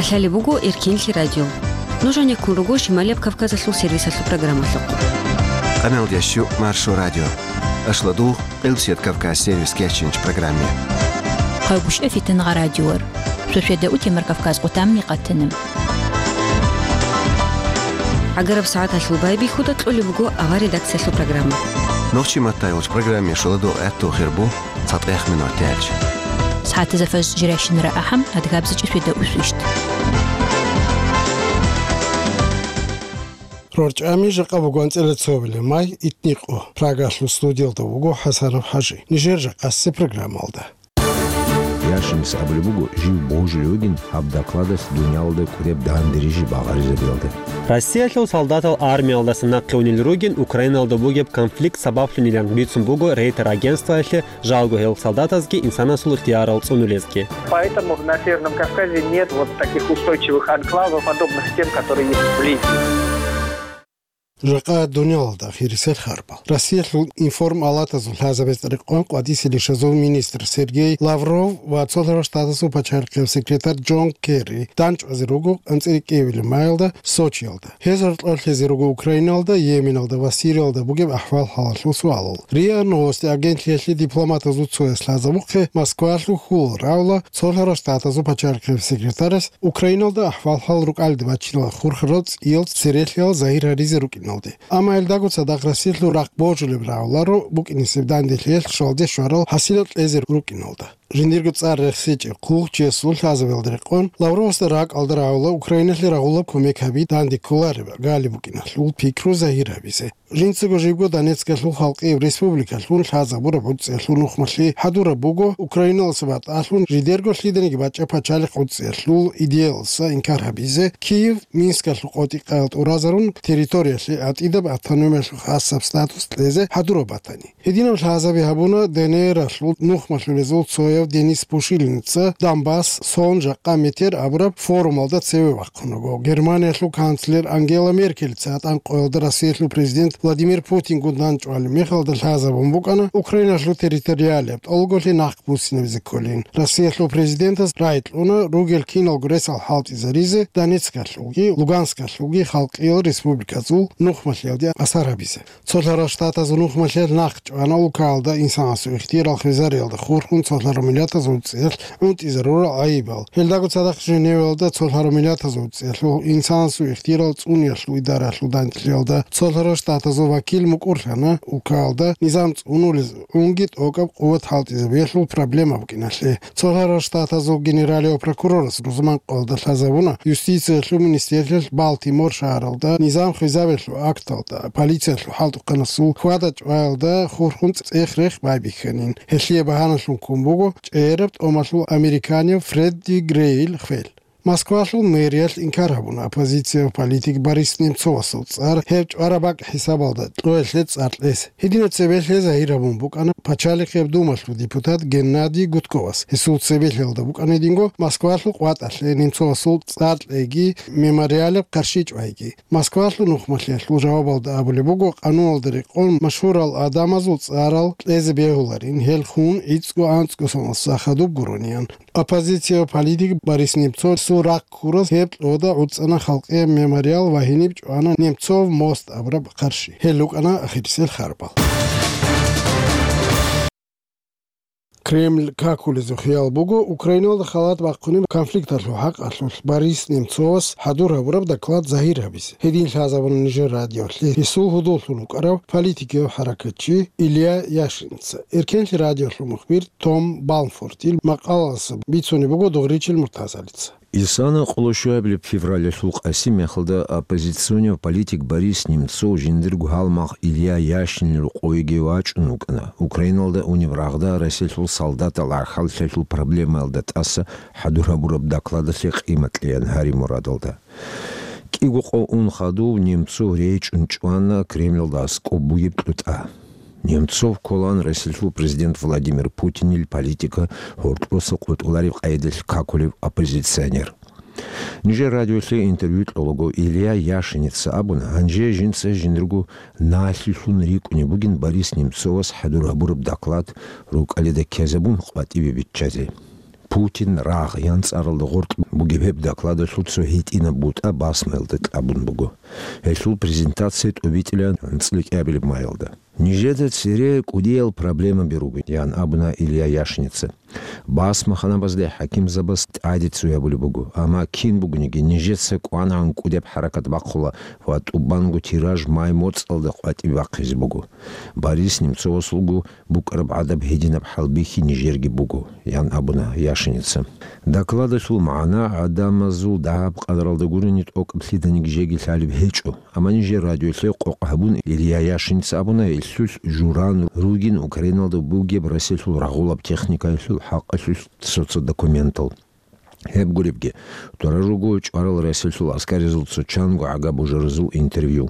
Алхали бугу Иркинли радио. Нужно куругу Шималия Кавказа сервиса программа. Канал Ящу Маршу радио. Ашладу Элсет Кавказ сервис кешинч программе. Хаугуш эфитен радиор. Шушеда утимер Кавказ утамни qattenim. Агараб саат алхубайби худа тлули бугу ава редакциясу программа. Нохчи матайолч программе шладу этто хербу цатех минутяч. ساعات زفاز جراشن رأحم أدقابز جسويدا أسوشت رورج أمي جاقا بوغوان تلتسوبلي ماي إتنيقو براغاشلو ستوديو دوغو حسارف حاجي نيجير جاقا سي программа алда. Яшинс Аблебугу жив Божлюгин абдакладас дунялды куреп дандирижи багариза белди. Россия солдатал армия алдасына Кеунилругин Украиналда бугеп конфликт сабаплюнилен Бицумбугу рейтер агентства жалгу хел солдатазги инсана сулыхтиарал цунулезги. Поэтому на Северном Кавказе нет вот таких устойчивых анклавов, подобных тем, которые есть в Ливии. جاقا دنيالدا خيرسل خربا روسيا информ алатазу лазабестрикон قاديسي شزو министр Сергей Лавров واتسولر штатасу пачаркев секретар Джон Керри данч азиругу анцерикевили майлда сочиалда хезертлер хезиругу Украиналда Йеменалда Васириалда бугеб ахвал халалусуал риа новости агентлиешли дипломатазу цоес лазабухе Москвашлу хул равла цолер штатасу пачаркев секретарас Украиналда ахвал халрук альдвачила хурхроц ил серехел заира ризерук Амайл дагуца даграсилу рак божуле брауларо букинисив дандихел шолде шорал хасилат лезер рукинолда. Жиндиргу цар рехсич кулче сул хазавелдрекон Лавровста рак алдраула Украинесли рагулап комекаби дандикуларе гали букинал ул пикру захирабисе. Жинцего живго Донецкая халқи республика лун хазабура буцел лунухмали хадура буго Украиналсват аслун жидерго лиденги бача пачали қуцел лул идеалса инкарабизе Киев Минска луқоти қалт уразарун территорияшли атидаб автономия хасаб статус лезе хадура батани. Единам хазаби хабуна денера лул нухмали лезул Соев Денис Пушилинца Донбасс сон жаққа метер абраб форумалда цеве ваққуного. Германия лу канцлер Ангела Меркель цатан қойылды Россия лу президент Владимир Путин гудан чуали Михаил Дальхазабом букана Украина лу территориале олголи нахпусинев зеколин. Россия лу президента райт луна ругел кинал гресал халт изаризе Донецка луги Луганска луги халқил республика зул нухмалелде асарабизе. Цолара штата зу нухмалел нахч ана укалда инсансу ихтирал хизарелда хурхун цолара милята зуцел und изарура айбал. Хелдагу цадах женевелда цолара милята зуцел инсансу ихтирал цуньяшлу идарашлу дантлелда цолара штата вакил мукурхана укалда низам унулиз унгит окап қуват халтизе вешлу проблема букинашле цолара штата зу генералио прокурорас рузман қолда лазавуна юстиция шлу министерстве Балтимор шааралда низам хизавешлу акталда полиция шлу халту қанасу хвадач вайлда хурхунц эхрех байбиханин хешлие баханашлу кумбугу чэрепт омашлу американе Фредди Грейл хвел Москвашлу мэриал инкарабуна оппозиция политик Борис Немцов цар хевч арабак хисабалда тлоэлэц артлэс хидина цебэлхэ захирабун букана пачали хевдумашлу депутат Геннадий Гудковас хисул цебэлхэлда букана динго Москвашлу қуаташлэ Немцов цартлэги мемориале қаршич вайги Москвашлу нухмашлэшлу жавабалда абулебугу қануалдырик он машхурал адамазул царал лэзебегуларин хелхун ицгу анцгу сахадуб гуруниан оппозиция политик Борис Немцов Сурак курас хеп ода уцана халқи мемориал вахиниб ана Немцов мост абраб қарши хелук ана ахирсел харбал Кремль какулизу хиял бугу Украиналда халат ваққуни конфликт ашлу хақ ашлу Борис Немцовас хадур абраб доклад захир абис хедин хазабун Нижер радио хисул худулхуну қарав политики харакатчи Илья Яшинца Иркенли радио мухбир Том Балмфортил мақаласы бицуни бугу дуғричил муртазалица Исана Қолошуабле в феврале шулқ асим яхылда оппозиционер политик Борис Немцов жиндиргу халмақ Илья Яшин қойге вачунукана. Украиналда униврағда Россия солдата лархал шешул проблема алдат аса хадура бураб доклада шеқ иматлиян хари мурадалда. Кигуқо унхаду Немцов рейч унчуана Кремльда скобует плюта. Немцов колан Россия президент Владимир Путин или политика хортпоса кутуларив айдел какулев оппозиционер. Ниже радиосе интервью лого Илья Яшиница абуна анже жинца жиндргу наслишун рику не бугин Борис Немцов с хадура бурб доклад рук алида кезабун хвативе битчазе. Путин раг янцаралды горт бугебеп доклада шутсо хитина бута басмелды тлабун бугу. Эшул презентацият обителя нцлик ябелеб майылды. Нижеда церек удел проблема беругы. Ян абна Илья Яшница. Басма ханабазде хаким забас адицу ябуле бугу. Ама кин бугниги нижеца куанан кудеп харакат бакхула. Ват убангу тираж маймоц алды квати бакхиз бугу. Борис Немцов слугу букараб адаб хединаб халбихи нижерги бугу. Ян абна Яшница. Доклада шул маана адамазу даб кадралды гуринит ок плиданик жеги халиб хечу. Ама нижер радио слек окхабун Илья Яшница абна Ильсус Журан Ругин Украиналды бугеб Расилшул рагулаб техника Ильсул хак Ильсус соцдокументал. Хеб гулебге Туражугу чарал Расилшул аскаризул цучангу агабу жарзул интервью.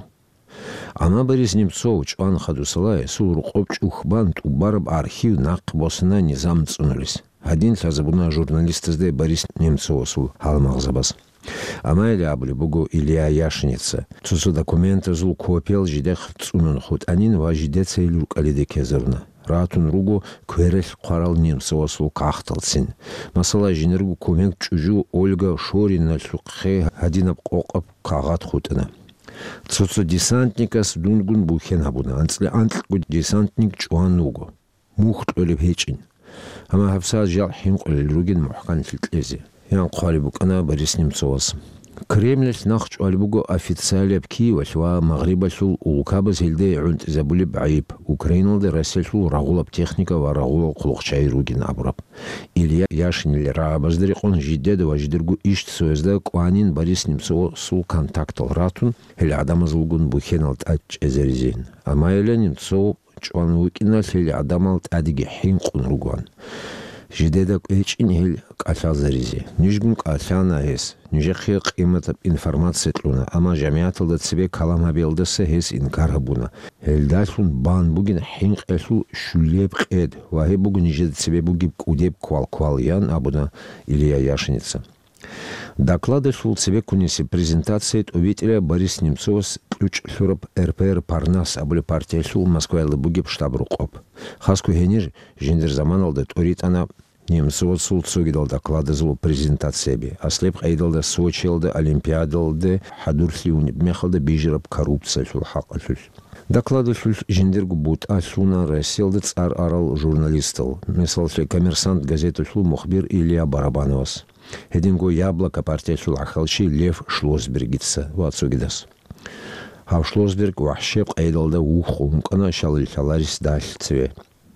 Ама Борис Немцов чуан хадусалай сул рукопч ухбан тубараб архив нақ босына низам цунулись. Один лазабуна журналистызды Борис Немцов сул халмағзабас. Ама или абли бугу Илья Яшница. Цусу документы зул копел жидех цунун худ. Анин важидеца илюк алиде кезерна. Ратун ругу кверел қарал Немцов сул қақтылсын. Масала жинергу көмек чужу Ольга Шорина сулқе адинап қоқып қағат хутына. Цусу десантника с дунгун бухен абуна. Анцле антлгу десантник чуан нугу. Мухт өліп хечин. Ама хапсал жал хинқ өлілруген мухкан филтлези. Ян қалибук ана Борис Немцов. Кремль нахч алибугу официалеб Киева ва Магриба шул улкабыз елде унт забулиб айып. Украиналды Россия шул рагулаб техника ва рагулаб кулукчай ругин абраб. Илья Яшин рабаздыри он жидеды ва жидергу ишт сөзді куанин Борис Немцов сул контактал ратун хел адамазылгун бухеналт ач эзеризин. Ама еле Немцов чуан уикинал хел адамалт адиги хинқун ругуан. Жидедак эчин хел кафа заризи. Нижгун кафа наэс. Нижехи қиматаб информация тлуна. Ама жамиатылда цебе каламабелдысы хес инкарабуна. Хелдашун бан бугин хинқ эшу шулеб қед. Вахи бугин нижед цебе бугиб кудеб квал ян абуна Илья Яшница. Доклады шул цебе кунеси презентация обителя Борис Немцов с ключ шурап РПР Парнас абуле партия шул Москвайлы бугиб штаб рукоп. Хаску хенер жендер заман алды торит ана Немцов сул цугидал доклады злу презентацияби. Аслеп айдалда Сочилды, Олимпиадалды, хадурсли унибмехалды бижираб коррупция шул хақы шул. Доклады шул жендергу бут ашуна Россиялды цар арал журналистал. Мисал ше коммерсант газеты шул мухбир Илья Барабановас. Хединго яблоко партия шул ахалши Лев Шлосбергица. Вот цугидас. А в Шлосберг вахшеп айдалда ухум кана шалил шаларис дальцеве.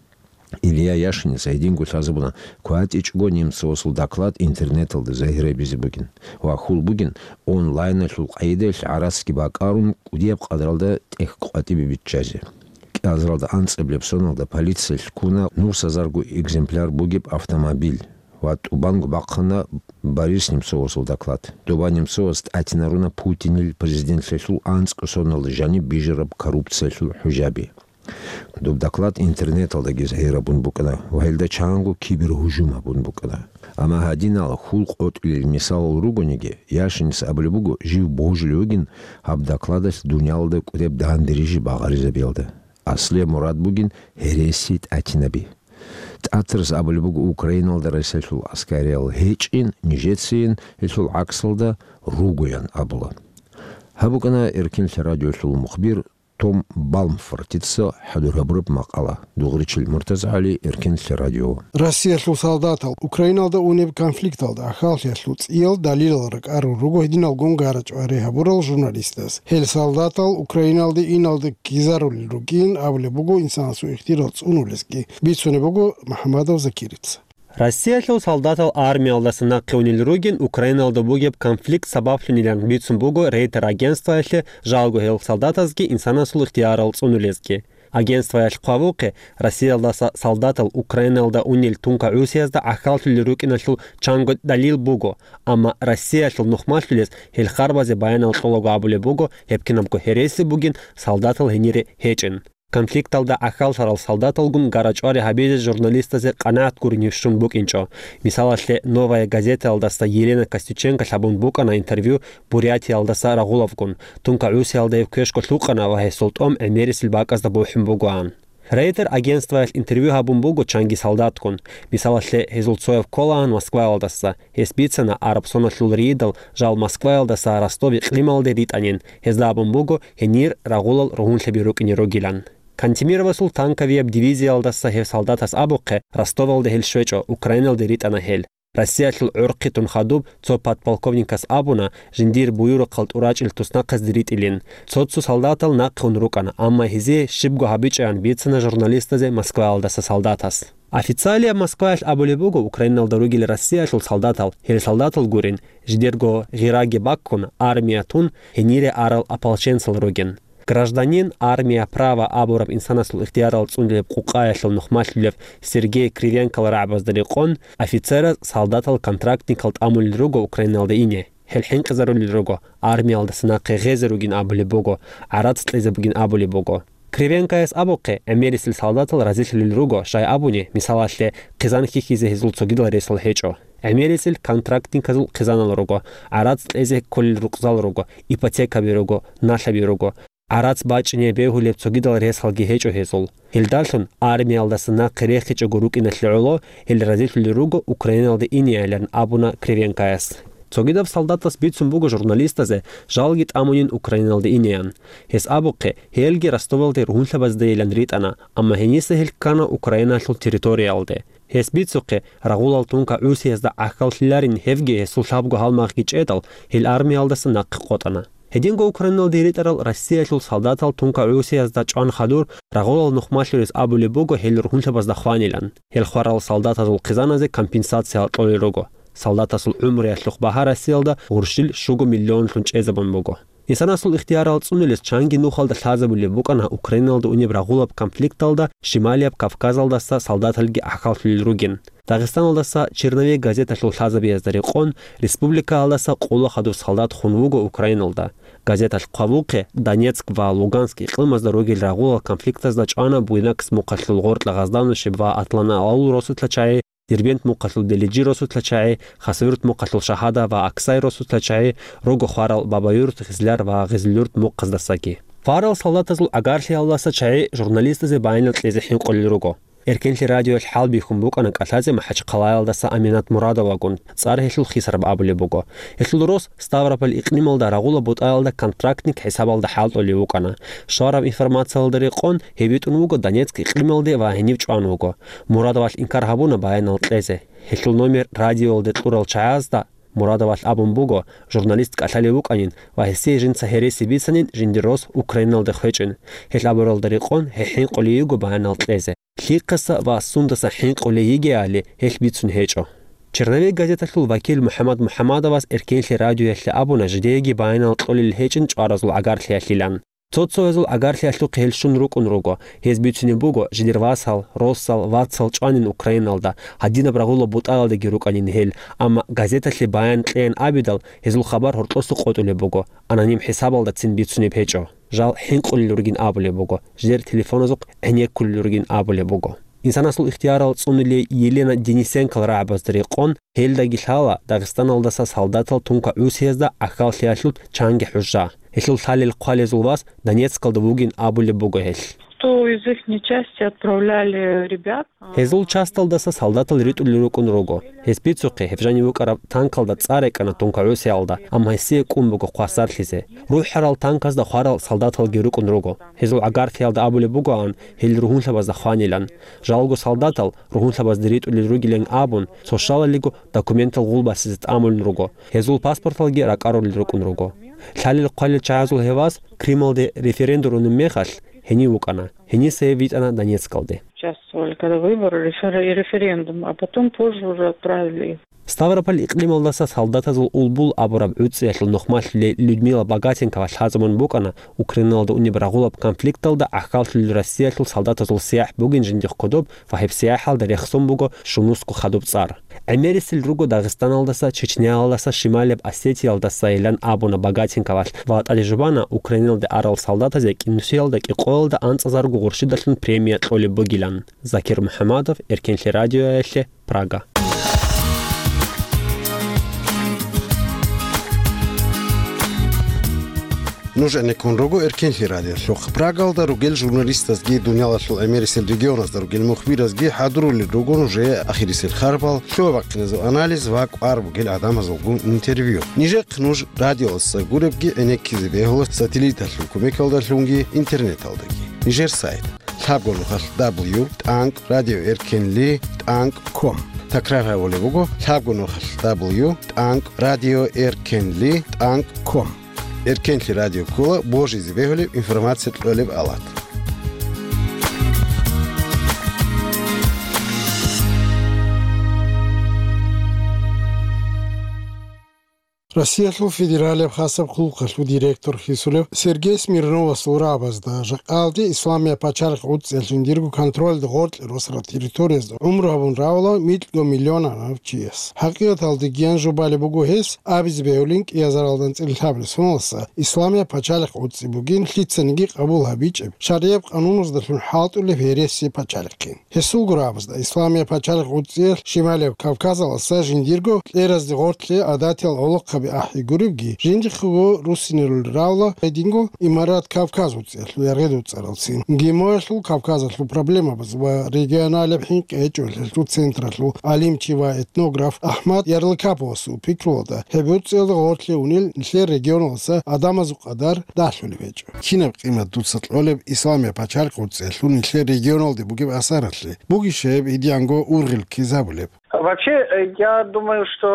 Илья Яшница едингу сазабуна куатич го Немцов сул доклад интернет алды захире бизи бугин. Вахул бугин онлайн шул айдеш араски бакарун кудеп кадралда тех куати бибитчази. Азралда анцеблеп соналда полиция шкуна нурсазаргу экземпляр бугиб автомобиль. Вот у бангу бакхана Борис Немцов сул доклад. Дуба Немцов атинаруна Путин президент шул анцку соналда жани бижираб коррупция шул хужаби. Дуб доклад интернет алда гизхейра бун букана. Вайлда чангу киберхужума бун букана. Ама хадинал хулк от или мисал ругониге Яшница аблебугу жив божлюгин аб докладас дунялды кудеп дандирижи багариза белды. Асле Мурат бугин хересит атинаби. Татрс аблебугу Украиналда Россия аскарел хечин нижецин шул аксалда ругоян абла. Хабукана эркин радио шул мухбир Том Балмфортица хадурабрыб мақала. Дуғричил Муртаза Али Эркин радио. Россия шлу солдатал. Украиналда унеб конфликталда. Ахалшия шлуц ил далилалрык ару руго хидинал гонгарач арехабурал журналистас. Хел солдатал Украиналды иналды кизарули ругин авле бугу инсансу ихтиралц унулески. Битсуне бугу Махамадов Закирица. Россия шул солдатал армия алдасына қеунил ругин Украиналды бугеб конфликт сабаплюнилен битсун бугу рейтер агентства эшле жалгу хел солдатазги инсана сул ихтиярал цунулезги. Агентство эш қавуқи Россия алдаса солдатал Украиналда унил тунка усиязда ахалтули ругин шул чангу далил бугу. Ама Россия шул нухмашлюлез хел харбазе баянал шологу абуле бугу хепкинамку хереси бугин солдатал хенири хечин. Конфликт алда ахал шарал солдат алгун гарачари хабезе журналистазе канаат курнившун бук инчо. Мисал ашле новая газета алдаса Елена Костюченко шабун бука на интервью Бурятия алдаса Рагуловгун. Тунка уси алдаев кешко шлукана вахе султом эмерисил баказда бухим бугуан. Рейтер агентства интервью хабун бугу чанги солдаткун. Мисалашле Хезулцоев Колаан Москва алдаса. Хеспицена Арабсона Шлуридал жал Москва алдаса Ростови Клималде ританин. Хездабун бугу хенир рагулал рогун шабирук нирогилан. Кантимирова Султанковия дивизия алдаса хев солдатас абуке Ростовалде хельшвечо Украиналде ритана хел. Россия шул урқи тунхадуб цо подполковникас абуна жиндир буюру қалт урачил тусна қаздирит илин. Цоцу солдатал наққун рукана, амма хизе шибгу хабичаян бицана журналистазе Москва алдаса солдатас. Официалия Москва абулебугу Украиналда ругили Россия шул солдатал, хел солдатал гурин, ждерго гираги баккун армия тун, хенире арал ополченцал ругин. Гражданин армия права абураб инсанасул ихтиярал цундилеп кукаяшыл нухмашлилев Сергей Кривенко рабаздаликон офицера солдатал контрактникал амулируго Украиналда ине. Хелхин казарулируго армия алдасына кегезеругин абулебуго арат слезебугин абулебуго. Кривенко эс абуке эмерисил солдатал разрешилируго шай абуне мисалашле кизанхи хизе хизул цогидал ресал хечо. Эмерисил контрактниказул кизаналруго арат слезе коллирукзалруго ипотека бируго наша бируго. Арац бачне бегулеп цогидал ресхалги хечо хезул. Хилдалшун армия алдасына кирех хечо гурук инашлюло хил разрешилируго Украиналда иниялен абуна Кривенкаес. Цогидав солдатас битсум буго журналистазе жалгит амунин Украиналда иниян. Хес абуке хелги Ростовалде рухунлабаздейлен ритана, амма хенисе хилкана Украина шул территориалде. Хес битсуке рагулал тунка усиязда ахкалшларин хевге хесул шабго халмах гичетал хил армия алдасына қиқотана. Хединго Украинал диритарал Россия шул солдатал тунка усиязда чан хадур рагулал нухмашлирис абулебуго хел рухунлабазда хванилан. Хел хварал солдатазул қизаназе компенсация толируго. Солдатасул умри ашлух баха Россиялда уршил шугу миллион шунчезабан буго. Исанасул ихтиярал цунилис чанги нухалда лазабулебукана Украиналда униб рагулаб конфликталда Шималияб Кавказалдаса солдаталги ахалфилиругин. Дагестан алдаса Черновей газета шул лазабияздари қон республика алдаса қолы хадур солдат хунвуго Украиналда. Газета шқавуқе Донецк ва Луганск иқлимазда ругил рагулал конфликтазда чана буйнакс муқашлул ғорт лагаздану шибва атлана аул росутлачае Дербент муқашлул делиджи росутлачае, Хасавюрт муқашлул шахада ва Аксай росутлачае, Рого хварал Бабаюрт хизляр ва Гизлюрт муқаздасаки. Фарал солдатазул агарши алласа чае журналистазе байнал тлезехин қолируго. Эркенли радио хал бихум букана калазе махач қалайалдаса Аминат Мурадова гун. Цар хешул хисарб абулебуго. Хешул рос Ставрополь иқлималда рагула бутайлда контрактник хесабалда хал толиукана. Шараб информациялдари қон хебит унуго Донецк иқлималде ва хенив чуануго. Мурадоваш инкархабуна байнал тлезе. Хешул номер радиолде турал чаязда Мурадоваш абумбуго журналист калалиуканин ва хесе жин сахереси бисанин жиндирос Украиналде хечин. Хелаборалдари қон хехин қолиуго байнал тлезе. Хикаса ва сундаса хин қолииге али хеш битсун хечо. Черновей газета шул вакил Мухаммад Мухаммадовас эркенли радио яшли абуна жидеги байнал толил хечин чаразул агарли яшлилан. Цоцоязул агарли яшлу хелшун рукун руго. Хез битсуни буго жидервасал, россал, ватсал чанин Украиналда. Хадина брагуло буталда гируканин хел. Ама газета шли баян тлен абидал хезул хабар хортлосу қотуле буго. Аноним хисабалда цин битсуни печо. Жал хин қолилургин абуле буго. Ждер телефонозук әне күллургин абуле буго. Инсанасул ихтиярал цунили Елена Денисенко рабаздыри қон хелда гишала Дагестан алдаса солдатал тунка усиязда ахал шляшут чанги хужа. Хешул салил қуалезул вас Донецкалда вугин абуле буго хел. Что из их части отправляли ребят? Хезул часталдаса солдатал ритулирукун руго. Хеспицуқи хевжани вукараб танкалда царекана тунка усиалда. Амма хесе кун буго қуасар лизе. Рухарал танказда хварал солдатал гирукун руго. Хезул агарфиалда абуле бугоан хел рухун шабазда хванилан. Жалгу солдатал рухун шабазда ритулиругилен абун сошала лигу документал гулбасизит амулн руго. Хезул паспорталги ракарулирукун руго. Шалил қуалил чаязул хевас Крималде референдурун мехал хени вукана. Хени сеевитана Донецкалде. Участвовали, когда выборы и референдум, а потом позже уже отправили их. Ставрополь иқлималдаса солдатазул улбул абураб үтсеяшл нухмашле Людмила Богатенкова шазамын букана Украиналда унибрагулаб конфликталда ахкалшл Россияшл солдатазул сиях бугин жиндих кодоб фахиб сияхалда рехсум буго шунуску хадуб цар. Америсил руго Дагестан алдаса, Чечня алдаса, Шималияб Осетия алдаса илан абуна Богатенкова ват алижбана Украиналда арал солдатазе кинусиялда киқоялда анцазаргу гуршидашлын премия толи бугилан. Закир Мухаммадов, Эркенли радио яшле, Прага. Нужен конрого эркенли радио лох прагалда ругел журналистас ги дунялашл америсел регионас да ругел мухбирас ги хадрули ругон уже ахирисел харбал шовакнезо анализ вак арбугел адамазолгун интервью ниже кнуж радиос гуребги энекизи бехол сателлиташ комекалдашунги интернет алдаги нижер сайт хабгонухал w.radio.erkenli.com takrarlayole bugo hабгонухал w.radio.erkenli.com Erkenli Radio Kola Божий збеголів інформацію тлолів алат. Россия федералия хасаб хулқашу директор хисулев Сергей Смирнова сурабазда жaqaldi İslamiya paçarıq utselsindиргу контроль дгорт росра территориясда умрабун равла милго миллиона навчиес. Хақиқат алды гиян жобали бугу хес абиз беулинг язаралдан цилхабли сонолса İslamiya paçarıq utsi бугин хлиценги қабул хабичеб шарияб қанунузда халтуле вереси paçarықин. Хесул гурабазда İslamiya paçarıq утсел Шималев Кавказаласа жиндиргу лераз дгортле адател олық ахи гурибги жинжиху русинерул равла эдинго имарат Кавказ уцел яргеду царалсин гимошлу Кавказашлу проблема базва регионале хинк эчулу централу алимчива этнограф Ахмад Ярлыкапосу пикрода хебуцел гортле унил нишле регионалса адамазу qaдар дашули веч кинеб қимат дуцатлолеб İslamiya paçarıq uцелу нишле регионалде буги асаратле буги шеб идианго ургил кизабулеб. Вообще, я думаю, что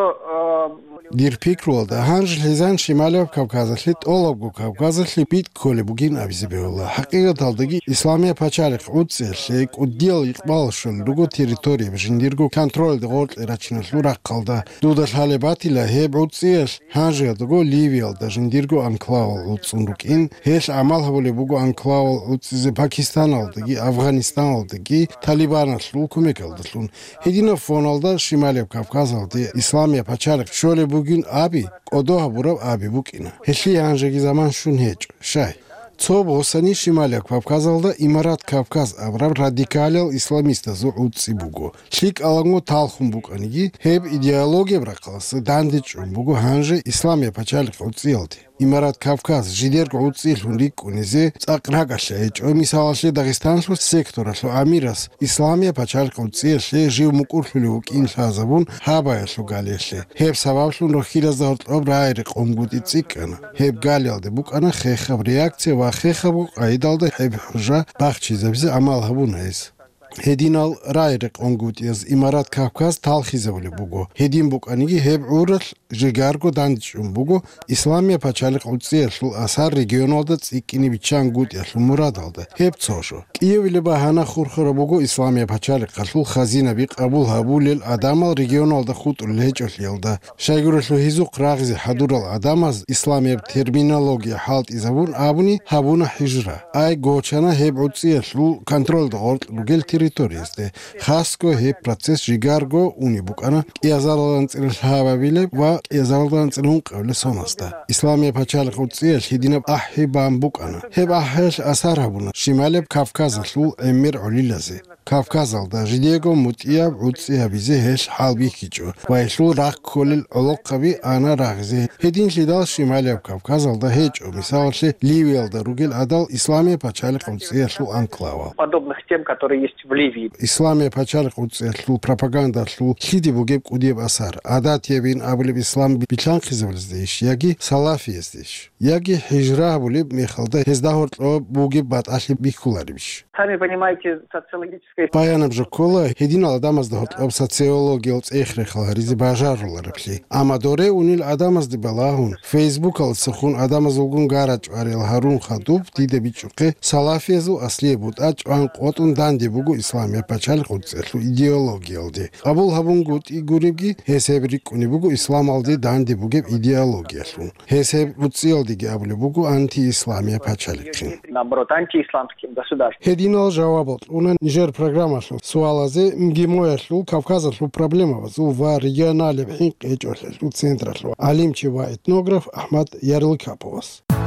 Дирпикролда ханж лизан Шималев Кавказашлит Олабгу Кавказашлит бит коле бугин авизебеола. Хақиқат алдagi İslamiya paçarıq uцелшек уддел иқбалшун руго территория жиндиргу контроль дгорт рачинашлу раққалда дудаш халебатила хеб уцел ханж дуго Ливиялда жиндиргу анклав уцунрукин хеш амал хабуле бугу анклав уцизе Пакистан алдagi Афганистан алдagi Талибанашлу кумекалдашлун хедина фоналда Шималев Кавказ алды İslamiya paçarıq şöyle bugün abi odoha burav abi bukina. Heşli yanjagi zaman şun heç. Şay. Цобо сани Шималия Кавказалда имарат Кавказ аврав радикалил исламиста зу утси буго. Шлик аланго талхум буканиги хеб идеология брақаласы дандич буго ханже İslamiya paçarıq utsi aldı. İmarat Kavkaz jidergo utsilun rikunize tsaqragasha echo misalshe Dagestanslu sektoraslu amiras İslamiya paçarıq utsilshe jiv mukurluli ukin hazabun habayaslu galeshe heb sabablu rohilas dort obrayri qomgudi tsikana heb galyalde bukana khexab reaksiya va khexabu aydalda heb hujja baxchizabzi amal habun es Hedinal rayriq ongutias İmarat Kavkaz talxizavuli bugo. Hedin bukaniги heb ural jigargo dandichum bugo İslamiya paçarıq utselslu asar regionalda tsikini biçan gutiaslu muradalda. Heb tsoşo. Kiyevli bahana xurxura bugo İslamiya paçarıq qalul xazina bi qabul habulil adamal regionalda xutul lecholyalda. Shayguraslu hizuq ragzi hadural adamaz İslamiya terminologiya halt izavun abuni habuna hijra. Ay gochana heb utselslu kontrolda ort lugel территориясде хаско хе процесс жигарго уни букана язалдан цилхававиле ва язалдан цилун қавле сонаста İslamiya paçarıq utsiel hidinab ahhi bam bukana хеб ахеш асарабуна Шималев Кавказашлу эмир олилазе Кавказалда жидего мутия уция бизе хеш халбихичо вайшлу рак колил олоқави ана рагзе хедин лидал Шималев Кавказалда хечо мисалше Ливиялда ругел адал İslamiya paçarıq utsielу анклава подобных тем, которые есть в Ливии. İslamiya paçarıq utsielу пропагандашлу хиди бугеб кудеб асар адатиевин аблеб İslam biçan xizvlzdeish яги салафиездeish яги хижра булеб мехалда хездахорт бугеб баташи бихуларибиш Сами понимаете, социологическая Баянаб жокола хедин адамазда хот социология цехрехал ризи бажарларапли амадоре унил адамазди балахун Facebook алсахун адамазулгун гарач арел харун хадуб диде бичуқе салафиезу асли будач ан qotun dandi bugu İslamiya paçarıq utselslu ideologiya aldı. Qabul habun gut iguribgi hesebrik uni bugu İslam aldı dandi bugu ideologiyaslu. Heseb utsildi gabli bugu anti-İslamiya paçarıqın. наоборот, антиисламским государством. Hedinal javabot. Una Niger programaslu. Sualaze mgimoyaslu Kavkazaslu problema zu va regionale hink echoslu centraslu. Alimchi va etnograf Ahmad Yarylykapovas.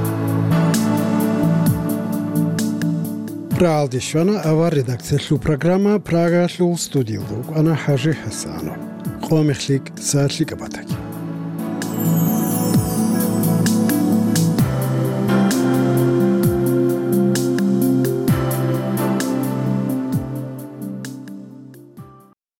Правдишвана ава редакцияшлу программа Прагашлу студиялду. Ана Хажи Хасанов. Қомихлик саашлик абатаки.